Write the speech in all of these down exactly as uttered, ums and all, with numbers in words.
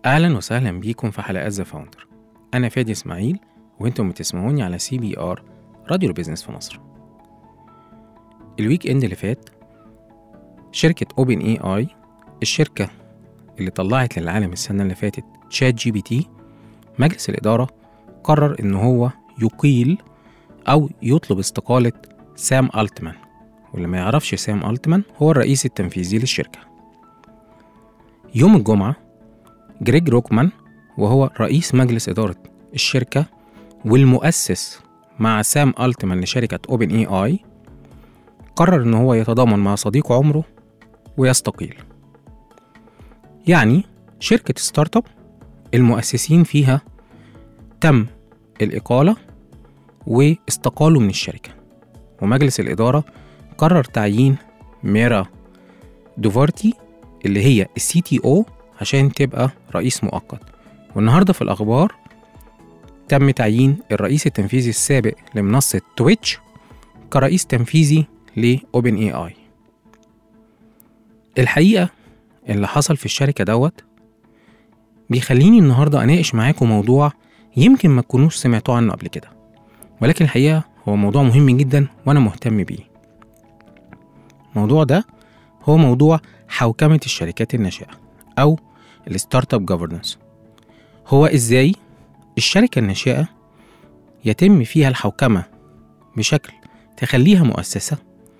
أهلا وسهلا بيكم في حلقات ذا فاوندر. أنا فادي إسماعيل وإنتم بتسمعوني على سي بي آر راديو البيزنس في مصر. الويك إند اللي فات شركة أوبن إي آي، الشركة اللي طلعت للعالم السنة اللي فاتت تشات جي بي تي، مجلس الإدارة قرر إن هو يقيل أو يطلب استقالة سام ألتمان. واللي ما يعرفش سام ألتمان هو الرئيس التنفيذي للشركة. يوم الجمعة جريج روكمان وهو رئيس مجلس إدارة الشركة والمؤسس مع سام ألتمان لشركة أوبن إي آي قرر إن هو يتضامن مع صديق عمره ويستقيل. يعني شركة ستارت اب المؤسسين فيها تم الإقالة واستقالوا من الشركة، ومجلس الإدارة قرر تعيين ميرا دوفارتي اللي هي السي تي او عشان تبقى رئيس مؤقت. والنهاردة في الأخبار تم تعيين الرئيس التنفيذي السابق لمنصة تويتش كرئيس تنفيذي لأوبن إي آي. الحقيقة اللي حصل في الشركة دوت بيخليني النهاردة أناقش معاكم موضوع يمكن ما تكونوش سمعتوا عنه قبل كده، ولكن الحقيقة هو موضوع مهم جدا وأنا مهتم بيه. الموضوع ده هو موضوع حوكمة الشركات الناشئة أو الستارت اب جوفرنس. هو إزاي الشركة الناشئة يتم فيها الحوكمة بشكل تخليها مؤسسة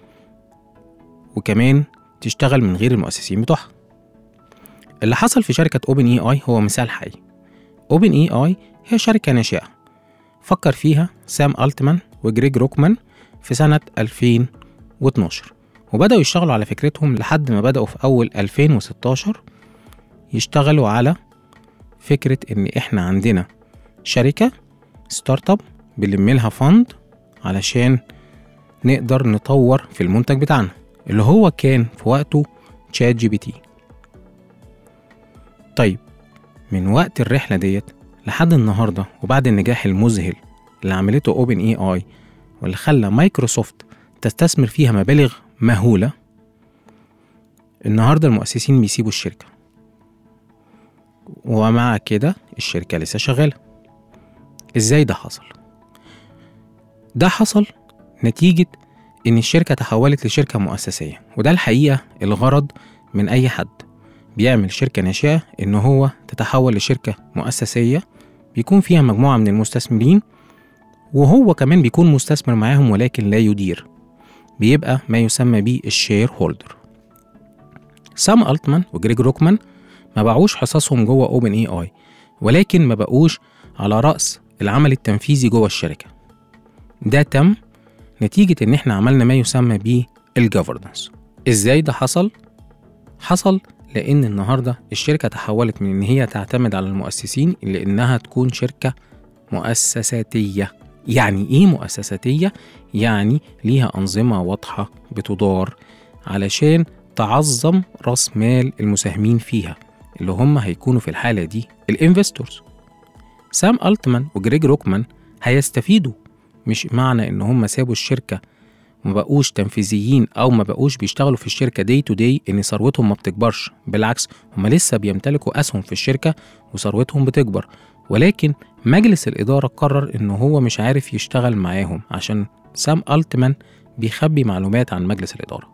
وكمان تشتغل من غير المؤسسين بتوعها. اللي حصل في شركة أوبن إي آي هو مثال حي. أوبن إي آي هي شركة ناشئة فكر فيها سام ألتمان وجريج روكمان في سنة ألفين واثناشر، وبدأوا يشتغلوا على فكرتهم لحد ما بدأوا في أول ألفين وستاشر يشتغلوا على فكرة إن إحنا عندنا شركة ستارت اب بنلملها فند علشان نقدر نطور في المنتج بتاعنا اللي هو كان في وقته تشات جي بي تي. طيب من وقت الرحلة ديت لحد النهاردة وبعد النجاح المذهل اللي عملته أوبن إي آي واللي خلى مايكروسوفت تستثمر فيها مبالغ مهولة، النهاردة المؤسسين بيسيبوا الشركة ومع كده الشركة لسه شغالة. إزاي ده حصل؟ ده حصل نتيجة إن الشركة تحولت لشركة مؤسسية، وده الحقيقة الغرض من أي حد بيعمل شركة ناشئة إن هو تتحول لشركة مؤسسية بيكون فيها مجموعة من المستثمرين وهو كمان بيكون مستثمر معاهم ولكن لا يدير، بيبقى ما يسمى بيه الشير هولدر. سام ألتمان وجريج روكمان ما باعوش حصصهم جوه أوبن إي آي، ولكن ما بقوش على رأس العمل التنفيذي جوه الشركة. ده تم نتيجة إن إحنا عملنا ما يسمى بيه الجوفرنس. إزاي ده حصل؟ حصل لأن النهاردة الشركة تحولت من إن هي تعتمد على المؤسسين إلى إنها تكون شركة مؤسساتية. يعني إيه مؤسساتية؟ يعني ليها أنظمة واضحة بتدار علشان تعظم رأس مال المساهمين فيها اللي هم هيكونوا في الحالة دي الانفستورز. سام ألتمان وجريج روكمان هيستفيدوا، مش معنى إن هم سابوا الشركة ما بقوش تنفيذيين أو ما بقوش بيشتغلوا في الشركة داي تو داي إن ثروتهم ما بتكبرش. بالعكس هم لسه بيمتلكوا أسهم في الشركة وثروتهم بتكبر، ولكن مجلس الإدارة قرر إنه هو مش عارف يشتغل معاهم عشان سام ألتمان بيخبي معلومات عن مجلس الإدارة.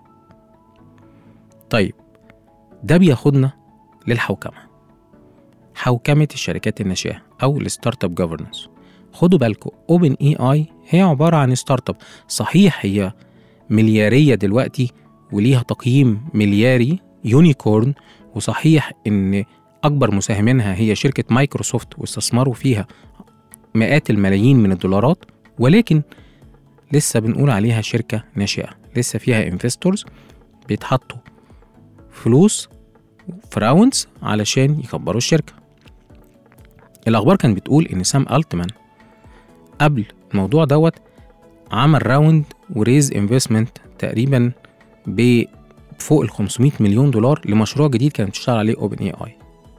طيب ده بياخدنا للحوكمة، حوكمة الشركات الناشئة أو الستارت اب جوفرنس. خدوا بالكم أوبن إي آي هي عبارة عن ستارت اب، صحيح هي مليارية دلوقتي وليها تقييم ملياري يونيكورن، وصحيح إن أكبر مساهمينها هي شركة مايكروسوفت واستثمروا فيها مئات الملايين من الدولارات، ولكن لسه بنقول عليها شركة ناشئة، لسه فيها انفستورز بيتحطوا فلوس في راوندز علشان يكبروا الشركة. الأخبار كانت بتقول إن سام ألتمان قبل الموضوع دوت عمل راوند وريز انفستمنت تقريبا بفوق ال خمسمية مليون دولار لمشروع جديد كانت بتشتغل عليه أوبن إي آي.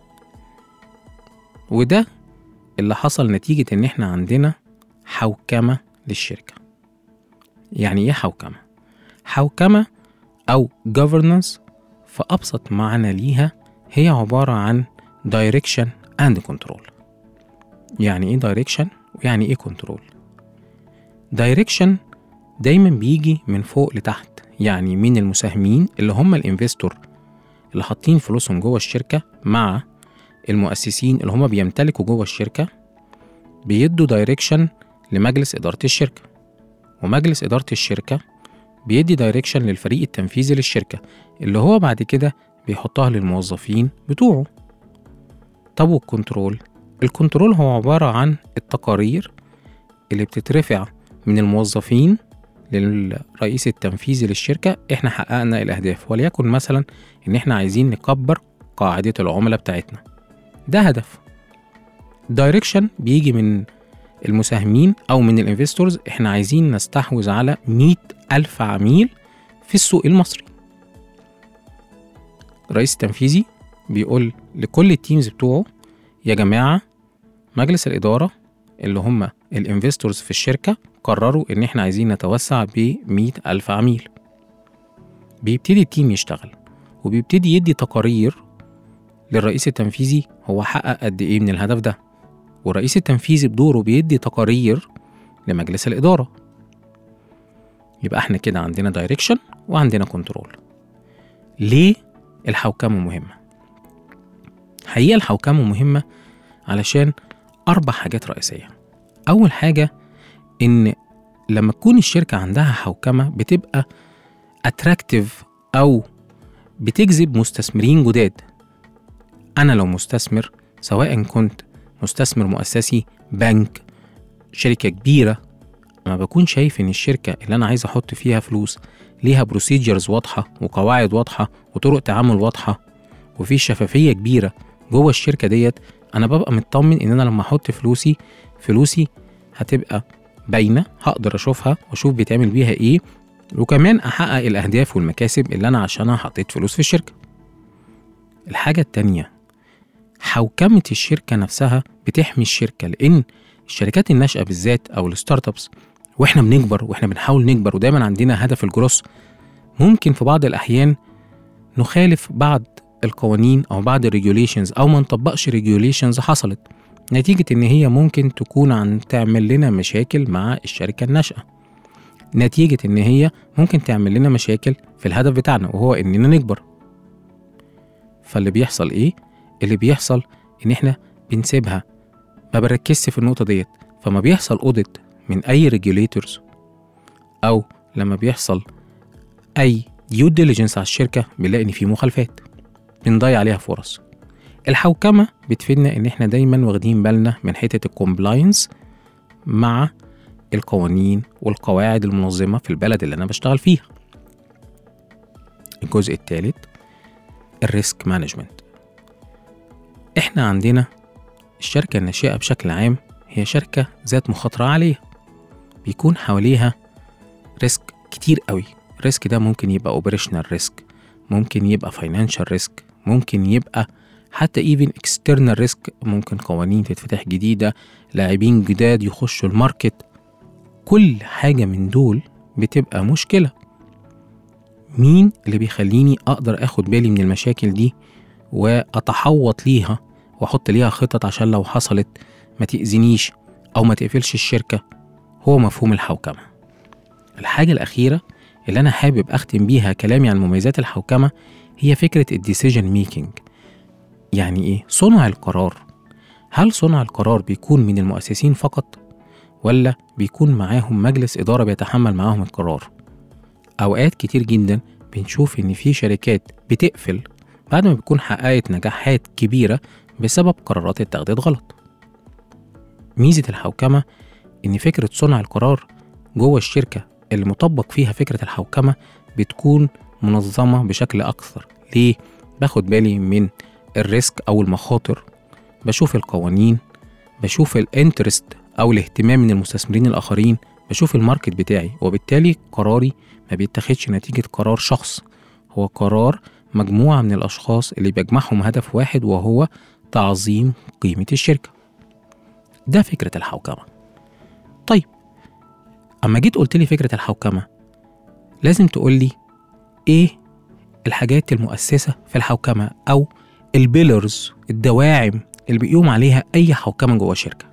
وده اللي حصل نتيجة إن إحنا عندنا حوكمة للشركة. يعني إيه حوكمة؟ حوكمة أو governance في أبسط معنى ليها هي عبارة عن direction and control. يعني ايه direction ويعني ايه control؟ direction دايما بيجي من فوق لتحت، يعني من المساهمين اللي هم الانفستور اللي حاطين فلوسهم جوه الشركة مع المؤسسين اللي هم بيمتلكوا جوه الشركة، بيدوا دايركشن لمجلس إدارة الشركة، ومجلس إدارة الشركة بيدي دايركشن للفريق التنفيذي للشركة اللي هو بعد كده بيحطها للموظفين بتوعه. طب والكنترول؟ الكنترول هو عبارة عن التقارير اللي بتترفع من الموظفين للرئيس التنفيذي للشركة. احنا حققنا الأهداف، وليكن مثلا ان احنا عايزين نكبر قاعدة العملاء بتاعتنا، ده هدف. دايركشن بيجي من المساهمين أو من الانفستورز، احنا عايزين نستحوذ على مئة ألف عميل في السوق المصري. الرئيس التنفيذي بيقول لكل التيمز بتوعه يا جماعة مجلس الإدارة اللي هم الانفستورز في الشركة قرروا ان احنا عايزين نتوسع بمئة ألف عميل. بيبتدي التيم يشتغل وبيبتدي يدي تقارير للرئيس التنفيذي هو حقق قد ايه من الهدف ده، والرئيس التنفيذي بدوره بيدي تقارير لمجلس الإدارة. يبقى احنا كده عندنا دايركشن وعندنا كنترول. ليه الحوكمة مهمة؟ حقيقة الحوكمة مهمة علشان أربع حاجات رئيسية. أول حاجة إن لما تكون الشركة عندها حوكمة بتبقى أتراكتيف أو بتجذب مستثمرين جداد. أنا لو مستثمر، سواء كنت مستثمر مؤسسي، بنك، شركة كبيرة، ما بكون شايف إن الشركة اللي أنا عايز أحط فيها فلوس ليها بروسيجرز واضحة وقواعد واضحة وطرق تعامل واضحة وفي شفافية كبيرة جوه الشركة ديت، أنا ببقى مطمن إن أنا لما أحط فلوسي فلوسي هتبقى باينة، هقدر أشوفها وأشوف بيتعمل بيها إيه، وكمان أحقق الأهداف والمكاسب اللي أنا عشانها حطيت فلوس في الشركة. الحاجة التانية، حوكمة الشركة نفسها بتحمي الشركة، لأن الشركات الناشئة بالذات أو الستارت ابس وإحنا بنكبر وإحنا بنحاول نكبر ودايما عندنا هدف الجروس، ممكن في بعض الأحيان نخالف بعض القوانين أو بعض الريجوليشنز أو ما نطبقش ريجوليشنز حصلت نتيجة إن هي ممكن تكون عن تعمل لنا مشاكل مع الشركة الناشئة، نتيجة إن هي ممكن تعمل لنا مشاكل في الهدف بتاعنا وهو إننا نكبر. فاللي بيحصل إيه؟ اللي بيحصل إن إحنا بنسيبها، ما بركزش في النقطة ديت. فما بيحصل أوديت من أي ريجوليتورز أو لما بيحصل أي ديو ديليجنس على الشركة بنلاقي إن في مخالفات، بنضيع عليها فرص. الحوكمة بتفيدنا إن إحنا دايما واخدين بالنا من حتة الكومبلاينس مع القوانين والقواعد المنظمة في البلد اللي أنا بشتغل فيها. الجزء الثالث الريسك مانجمنت. إحنا عندنا الشركة الناشئة بشكل عام هي شركة ذات مخاطرة عالية، بيكون حواليها ريسك كتير قوي. الريسك ده ممكن يبقى اوبريشنال ريسك، ممكن يبقى فاينانشال ريسك، ممكن يبقى حتى ايفن اكسترنال ريسك، ممكن قوانين تتفتح جديدة، لاعبين جداد يخشوا الماركت. كل حاجة من دول بتبقى مشكلة. مين اللي بيخليني اقدر اخد بالي من المشاكل دي واتحوط ليها واحط ليها خطط عشان لو حصلت ما تأذنيش او ما تقفلش الشركة؟ هو مفهوم الحوكمة. الحاجة الأخيرة اللي أنا حابب أختم بيها كلامي عن مميزات الحوكمة هي فكرة الديسيجن ميكينج. يعني إيه؟ صنع القرار. هل صنع القرار بيكون من المؤسسين فقط ولا بيكون معاهم مجلس إدارة بيتحمل معاهم القرار؟ أوقات كتير جدا بنشوف إن في شركات بتقفل بعد ما بتكون حققت نجاحات كبيرة بسبب قرارات اتخذت غلط. ميزة الحوكمة إن فكرة صنع القرار جوه الشركة اللي مطبق فيها فكرة الحوكمة بتكون منظمة بشكل أكثر. ليه؟ باخد بالي من الريسك أو المخاطر، بشوف القوانين، بشوف الانترست أو الاهتمام من المستثمرين الآخرين، بشوف الماركت بتاعي، وبالتالي قراري ما بيتخذش نتيجة قرار شخص، هو قرار مجموعة من الأشخاص اللي بيجمعهم هدف واحد وهو تعظيم قيمة الشركة. ده فكرة الحوكمة. طيب أما جيت قلت لي فكرة الحوكمة، لازم تقول لي إيه الحاجات المؤسسة في الحوكمة أو البيلرز، الدواعم اللي بيقوم عليها أي حوكمة جوه شركة.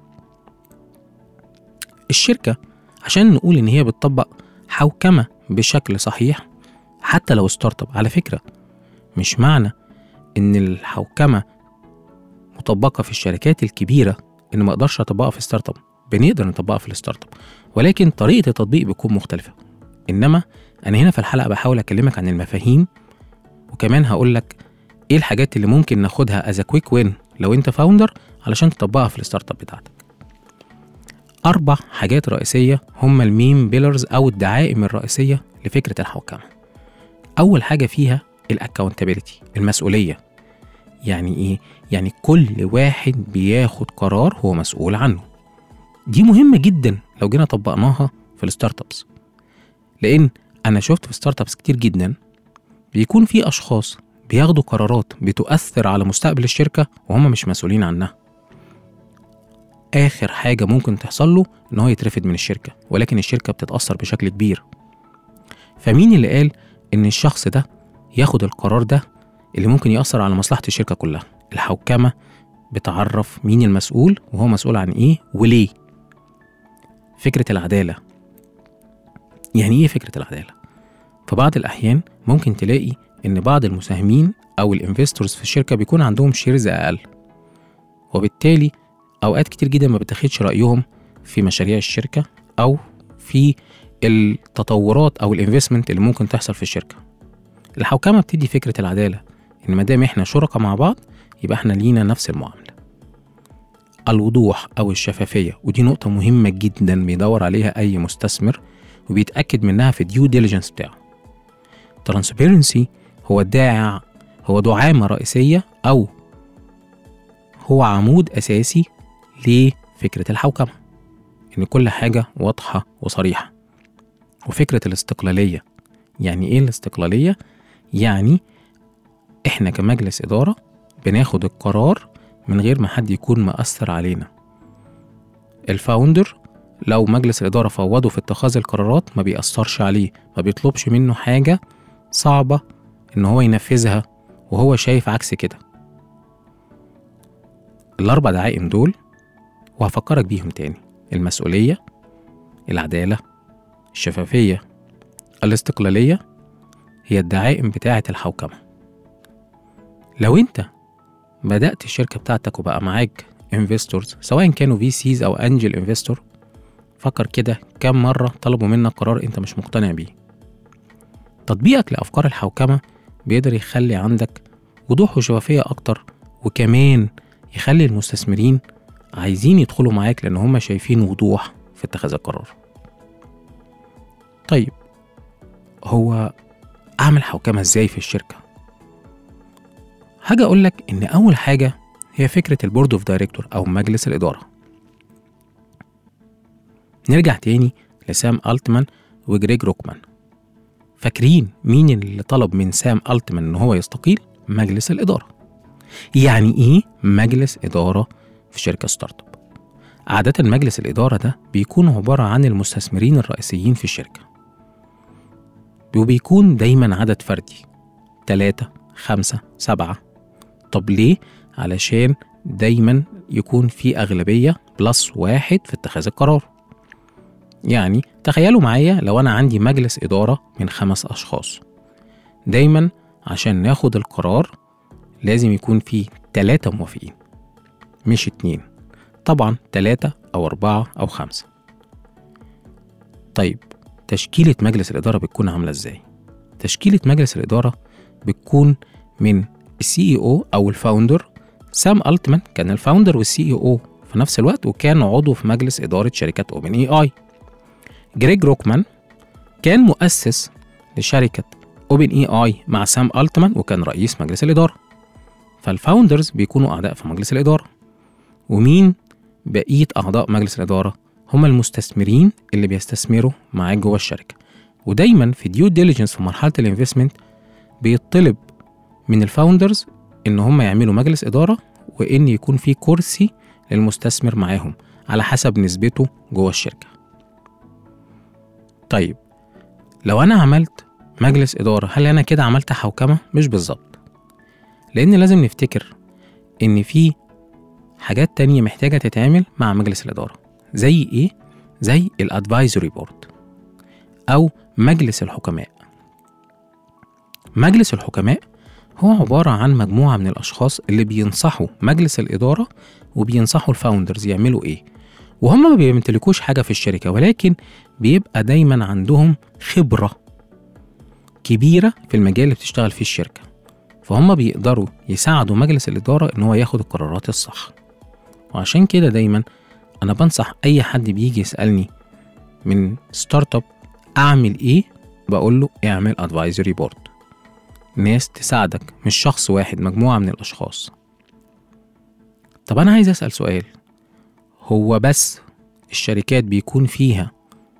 الشركة عشان نقول إن هي بتطبق حوكمة بشكل صحيح حتى لو ستارت اب، على فكرة مش معنى إن الحوكمة مطبقة في الشركات الكبيرة إن ما أقدرش أطبقها في ستارت اب، بنقدر نطبقها في الستارت اب، ولكن طريقة التطبيق بتكون مختلفة. إنما أنا هنا في الحلقة بحاول أكلمك عن المفاهيم، وكمان هقول لك إيه الحاجات اللي ممكن ناخدها as a quick win لو أنت فاوندر علشان تطبقها في الستارت اب بتاعتك. أربع حاجات رئيسية هم المين بيلرز أو الدعائم الرئيسية لفكرة الحوكمة. أول حاجة فيها الأكاونتابيلتي، المسؤولية. يعني إيه؟ يعني كل واحد بياخد قرار هو مسؤول عنه. دي مهمة جدا لو جينا طبقناها في الستارت ابس، لأن أنا شفت في ستارت ابس كتير جدا بيكون في أشخاص بياخدوا قرارات بتؤثر على مستقبل الشركة وهم مش مسؤولين عنها. آخر حاجة ممكن تحصل له إن هو يترفد من الشركة، ولكن الشركة بتتأثر بشكل كبير. فمين اللي قال إن الشخص ده ياخد القرار ده اللي ممكن يأثر على مصلحة الشركة كلها؟ الحوكمة بتعرف مين المسؤول وهو مسؤول عن إيه وليه. فكرة العدالة. يعني إيه فكرة العدالة؟ في بعض الأحيان ممكن تلاقي إن بعض المساهمين أو الانفستورز في الشركة بيكون عندهم شيرز أقل، وبالتالي أوقات كتير جدا ما بتاخدش رأيهم في مشاريع الشركة أو في التطورات أو الانفستمنت اللي ممكن تحصل في الشركة. الحوكمة بتدي فكرة العدالة، إن ما دام إحنا شركاء مع بعض يبقى إحنا لينا نفس المعاملة. الوضوح أو الشفافية، ودي نقطة مهمة جدا بيدور عليها أي مستثمر وبيتأكد منها في الديو ديليجنس بتاعه. ترانسبيرنسي هو داع هو دعامة رئيسية أو هو عمود أساسي لفكرة الحوكمة، إن كل حاجة واضحة وصريحة. وفكرة الاستقلالية. يعني إيه الاستقلالية؟ يعني إحنا كمجلس إدارة بناخد القرار من غير ما حد يكون مؤثر علينا. الفاوندر لو مجلس الإدارة فوضه في اتخاذ القرارات ما بيأثرش عليه، ما بيطلبش منه حاجة صعبة إن هو ينفذها وهو شايف عكس كده. الأربع دعائم دول وهفكرك بيهم تاني: المسؤولية، العدالة، الشفافية، الاستقلالية، هي الدعائم بتاعة الحوكمة. لو انت بدأت الشركة بتاعتك وبقى معاك انفستورز سواء كانوا في سيز او انجل انفستور، فكر كده كم مرة طلبوا منك قرار انت مش مقتنع بيه. تطبيقك لأفكار الحوكمة بيقدر يخلي عندك وضوح وشفافية أكتر، وكمان يخلي المستثمرين عايزين يدخلوا معاك لأن هم شايفين وضوح في اتخاذ القرار. طيب هو أعمل حوكمة إزاي في الشركة؟ حاجة أقولك إن أول حاجة هي فكرة البورد اوف دايركتور أو مجلس الإدارة. نرجع تاني لسام ألتمان وجريج روكمان. فاكرين مين اللي طلب من سام ألتمان إن هو يستقيل؟ مجلس الإدارة. يعني إيه مجلس إدارة في شركة ستارت اب؟ عادة مجلس الإدارة ده بيكون عبارة عن المستثمرين الرئيسيين في الشركة، وبيكون دايما عدد فردي، تلاتة خمسة سبعة. طب ليه؟ علشان دايما يكون في أغلبية بلس واحد في اتخاذ القرار. يعني تخيلوا معايا لو أنا عندي مجلس إدارة من خمس أشخاص، دايما عشان ناخد القرار لازم يكون فيه تلاتة موافقين مش اتنين، طبعا تلاتة أو أربعة أو خمسة. طيب تشكيلة مجلس الإدارة بتكون عاملة إزاي؟ تشكيلة مجلس الإدارة بتكون من السي اي او أو الفاوندر. سام ألتمان كان الفاوندر والسي اي او في نفس الوقت، وكان عضو في مجلس إدارة شركة اوبن اي اي. جريج روكمان كان مؤسس لشركة اوبن اي اي مع سام ألتمان وكان رئيس مجلس الإدارة. فالفاوندرز بيكونوا أعضاء في مجلس الإدارة. ومين بقية أعضاء مجلس الإدارة؟ هم المستثمرين اللي بيستثمروا معاك جوه الشركة. ودايما في ديو ديليجنس في مرحلة الانفستمنت بيطلب من الفاوندرز إن هم يعملوا مجلس إدارة، وإن يكون في كرسي للمستثمر معاهم على حسب نسبته جوه الشركة. طيب لو أنا عملت مجلس إدارة هل أنا كده عملت حوكمة؟ مش بالظبط، لأن لازم نفتكر إن في حاجات تانية محتاجة تتعمل مع مجلس الإدارة. زي إيه؟ زي الادفايزوري بورد أو مجلس الحكماء. مجلس الحكماء هو عبارة عن مجموعة من الأشخاص اللي بينصحوا مجلس الإدارة وبينصحوا الفاوندرز يعملوا إيه، وهم ما بيمتلكوش حاجة في الشركة، ولكن بيبقى دايما عندهم خبرة كبيرة في المجال اللي بتشتغل فيه الشركة، فهم بيقدروا يساعدوا مجلس الإدارة إن هو ياخد القرارات الصح. وعشان كده دايما أنا بنصح أي حد بيجي يسألني من ستارت اب أعمل إيه، بقول له اعمل advisory board، ناس تساعدك، مش شخص واحد، مجموعة من الأشخاص. طب أنا عايز أسأل سؤال، هو بس الشركات بيكون فيها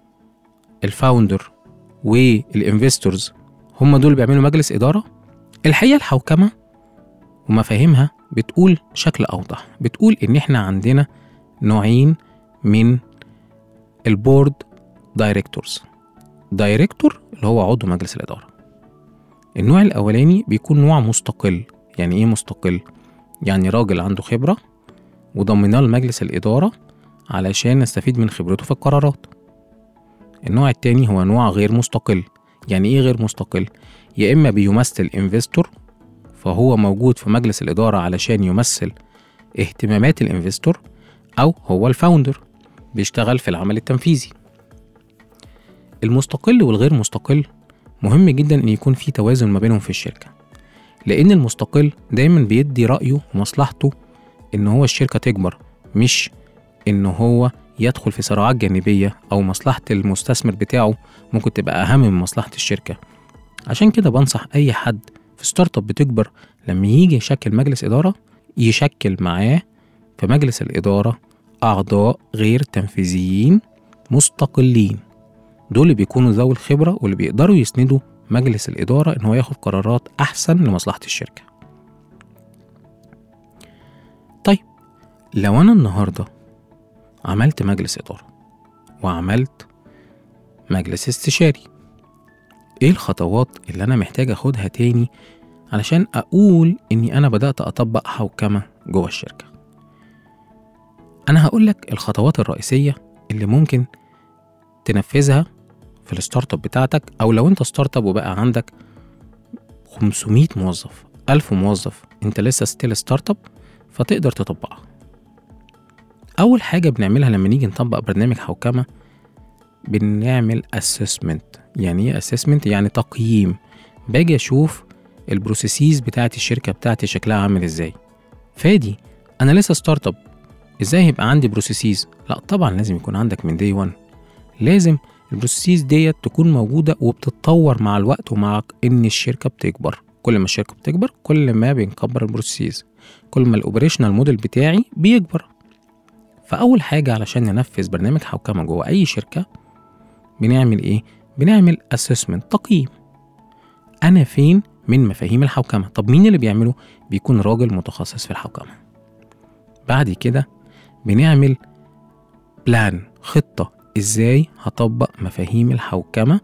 الفاوندر والانفستورز هم دول بيعملوا مجلس إدارة؟ الحقيقة الحوكمة ومفاهيمها بتقول شكل أوضح، بتقول إن إحنا عندنا نوعين من البورد دايركتورز. دايركتور اللي هو عضو مجلس الإدارة. النوع الأولاني بيكون نوع مستقل. يعني إيه مستقل؟ يعني راجل عنده خبرة وضمناه لمجلس الإدارة علشان نستفيد من خبرته في القرارات. النوع التاني هو نوع غير مستقل. يعني إيه غير مستقل؟ يا إما بيمثل انفستور، فهو موجود في مجلس الإدارة علشان يمثل اهتمامات الانفستور، أو هو الفاوندر بيشتغل في العمل التنفيذي. المستقل والغير مستقل مهم جدا ان يكون في توازن ما بينهم في الشركة، لان المستقل دايما بيدي رأيه ومصلحته ان هو الشركة تكبر، مش ان هو يدخل في صراعات جانبية او مصلحة المستثمر بتاعه ممكن تبقى اهم من مصلحة الشركة. عشان كده بنصح اي حد في ستارت اب بتكبر لما يجي يشكل مجلس إدارة يشكل معاه في مجلس الإدارة أعضاء غير تنفيذيين مستقلين، دول اللي بيكونوا ذوي الخبرة واللي بيقدروا يسندوا مجلس الإدارة إن هو ياخد قرارات أحسن لمصلحة الشركة. طيب لو أنا النهاردة عملت مجلس إدارة وعملت مجلس استشاري، إيه الخطوات اللي أنا محتاج أخدها تاني علشان أقول إني أنا بدأت أطبق حوكمة جوه الشركة؟ أنا هقولك الخطوات الرئيسية اللي ممكن تنفذها في الستارت اب بتاعتك، او لو انت ستارت اب وبقى عندك خمسمية موظف، ألف موظف، انت لسه ستيل ستارت اب، فتقدر تطبقها. اول حاجة بنعملها لما نيجي نطبق برنامج حوكمة، بنعمل اسسمنت. يعني ايه اسسمنت؟ يعني تقييم. باجي اشوف البروسيسيز بتاعت الشركة بتاعتي شكلها عامل ازاي. فادي انا لسه ستارت اب، ازاي هيبقى عندي بروسيسيز؟ لا طبعا لازم يكون عندك من دي وان. لازم البروسيس ديت تكون موجودة وبتتطور مع الوقت ومع ان الشركة بتكبر. كل ما الشركة بتكبر كل ما بنكبر البروسيس، كل ما الاوبريشنال موديل بتاعي بيكبر. فاول حاجة علشان ننفذ برنامج حوكمة جوه اي شركة بنعمل ايه؟ بنعمل اسسمنت، تقييم. انا فين من مفاهيم الحوكمة؟ طب مين اللي بيعمله؟ بيكون راجل متخصص في الحوكمة. بعد كده بنعمل بلان، خطة ازاي هطبق مفاهيم الحوكمة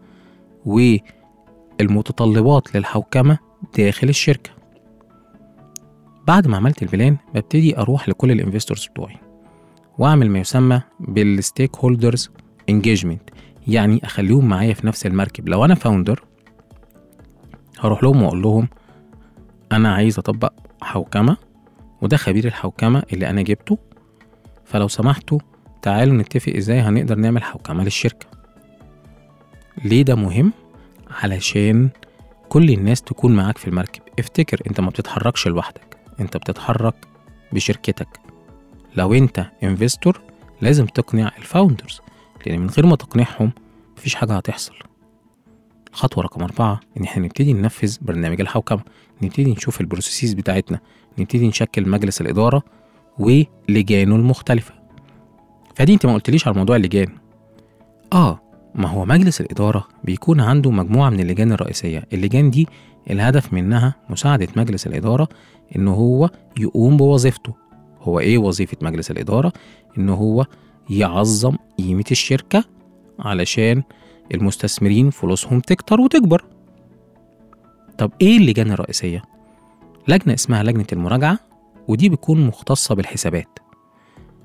والمتطلبات للحوكمة داخل الشركة. بعد ما عملت البلان ببتدي اروح لكل الانفستورز بتوعي واعمل ما يسمى بالستيك هولدرز انجيجمنت، يعني اخليهم معايا في نفس المركب. لو انا فاوندر هروح لهم واقول لهم انا عايز اطبق حوكمة وده خبير الحوكمة اللي انا جبته، فلو سمحتوا تعالوا نتفق ازاي هنقدر نعمل حوكمة للشركة. ليه ده مهم؟ علشان كل الناس تكون معاك في المركب. افتكر انت ما بتتحركش لوحدك، انت بتتحرك بشركتك. لو انت انفستور لازم تقنع الفاوندرز، لان من غير ما تقنعهم مفيش حاجة هتحصل. خطوة رقم أربعة إن احنا نبتدي ننفذ برنامج الحوكمة، نبتدي نشوف البروسيسز بتاعتنا، نبتدي نشكل مجلس الإدارة ولجانه المختلفة. فدي انت ما قلتليش على موضوع اللجان. اه ما هو مجلس الإدارة بيكون عنده مجموعة من اللجان الرئيسية. اللجان دي الهدف منها مساعدة مجلس الإدارة إنه هو يقوم بوظيفته. هو إيه وظيفة مجلس الإدارة؟ إنه هو يعظم قيمة الشركة علشان المستثمرين فلوسهم تكتر وتكبر. طب إيه اللجان الرئيسية؟ لجنة اسمها لجنة المراجعة، ودي بتكون مختصة بالحسابات.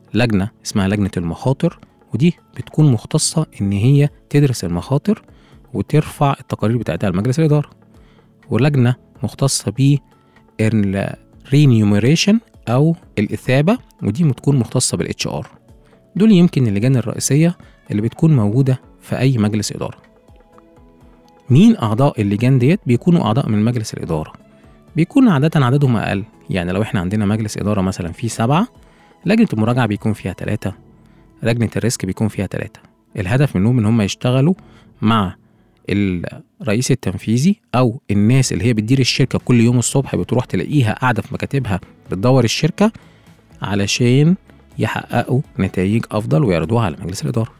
لجنة اسمها لجنة المخاطر، ودي بتكون مختصة إن هي تدرس المخاطر وترفع التقارير بتاعتها لمجلس الإدارة. ولجنة مختصة ب remuneration أو الإثابة، ودي بتكون مختصة بالاتش ار. دول يمكن اللجان الرئيسية اللي بتكون موجودة في أي مجلس إدارة. مين أعضاء اللجان ديت؟ بيكونوا أعضاء من مجلس الإدارة، بيكون عادة عددهم أقل. يعني لو إحنا عندنا مجلس إدارة مثلا فيه سبعة، لجنة المراجعة بيكون فيها ثلاثة، لجنة الريسك بيكون فيها ثلاثة. الهدف منهم إن هم يشتغلوا مع الرئيس التنفيذي أو الناس اللي هي بتدير الشركة. كل يوم الصبح بتروح تلاقيها قاعدة في مكاتبها بتدور الشركة علشان يحققوا نتائج أفضل ويعرضوها على مجلس الإدارة.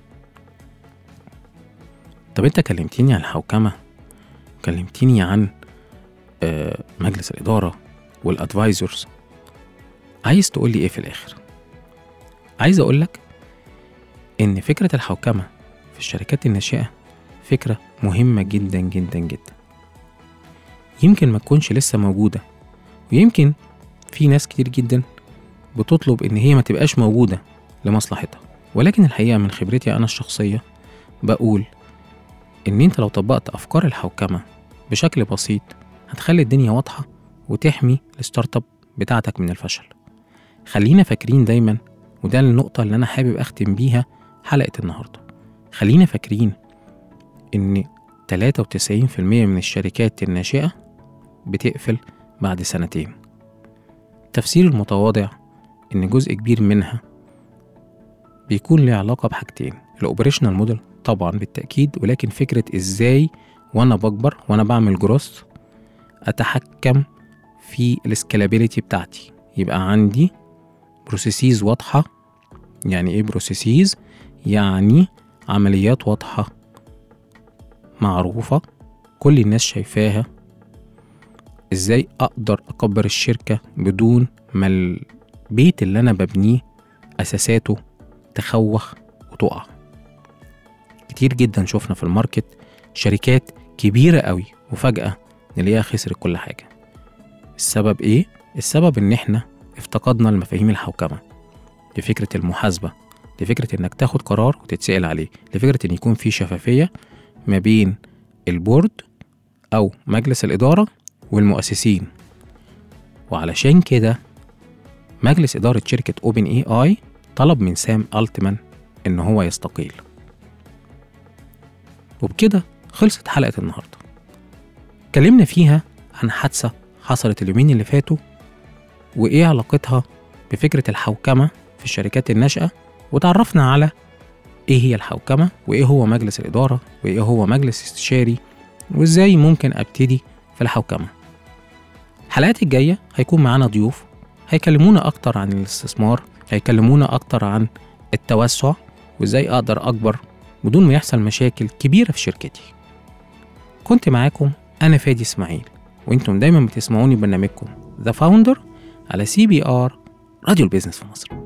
طب أنت كلمتيني عن الحوكمة، كلمتيني عن آه مجلس الإدارة والأدفايزرز، عايز تقولي إيه في الآخر؟ عايز أقولك إن فكرة الحوكمة في الشركات الناشئة فكرة مهمة جدا جدا جدا. يمكن ما تكونش لسه موجودة، ويمكن في ناس كتير جدا بتطلب إن هي ما تبقاش موجودة لمصلحتها، ولكن الحقيقة من خبرتي أنا الشخصية بقول إن أنت لو طبقت أفكار الحوكمة بشكل بسيط هتخلي الدنيا واضحة وتحمي الستارت اب بتاعتك من الفشل. خلينا فاكرين دايما، وده النقطة اللي أنا حابب أختم بيها حلقة النهاردة، خلينا فاكرين إن تلاتة وتسعين في المية من الشركات الناشئة بتقفل بعد سنتين. التفسير المتواضع إن جزء كبير منها بيكون له علاقة بحاجتين: الأوبريشنال موديل طبعا بالتأكيد، ولكن فكرة إزاي وأنا بكبر وأنا بعمل جروث أتحكم في الاسكالابيليتي بتاعتي، يبقى عندي بروسيسيز واضحة. يعني إيه بروسيسيز؟ يعني عمليات واضحة معروفة كل الناس شايفاها. إزاي أقدر أكبر الشركة بدون ما البيت اللي أنا ببنيه أساساته تخوخ وتقع. كتير جدا شفنا في الماركت شركات كبيرة قوي وفجأة نلاقيها خسرت كل حاجة. السبب إيه؟ السبب إن إحنا افتقدنا المفاهيم الحوكمة، لفكرة المحاسبة، لفكرة إنك تاخد قرار وتتسأل عليه، لفكرة إن يكون في شفافية ما بين البورد أو مجلس الإدارة والمؤسسين. وعلشان كده مجلس إدارة شركة أوبن إي آي طلب من سام ألتمان إن هو يستقيل. وبكده خلصت حلقة النهاردة. اتكلمنا فيها عن حادثة حصلت اليومين اللي فاتوا وإيه علاقتها بفكرة الحوكمة في الشركات الناشئة، وتعرفنا على إيه هي الحوكمة وإيه هو مجلس الإدارة وإيه هو مجلس استشاري وإزاي ممكن أبتدي في الحوكمة. الحلقات الجاية هيكون معانا ضيوف هيكلمونا أكتر عن الاستثمار، هيكلمونا أكتر عن التوسع وإزاي أقدر أكبر بدون ما يحصل مشاكل كبيرة في شركتي. كنت معاكم أنا فادي إسماعيل، وإنتم دايما بتسمعوني برنامجكم The Founder على سي بي آر راديو البيزنس في مصر.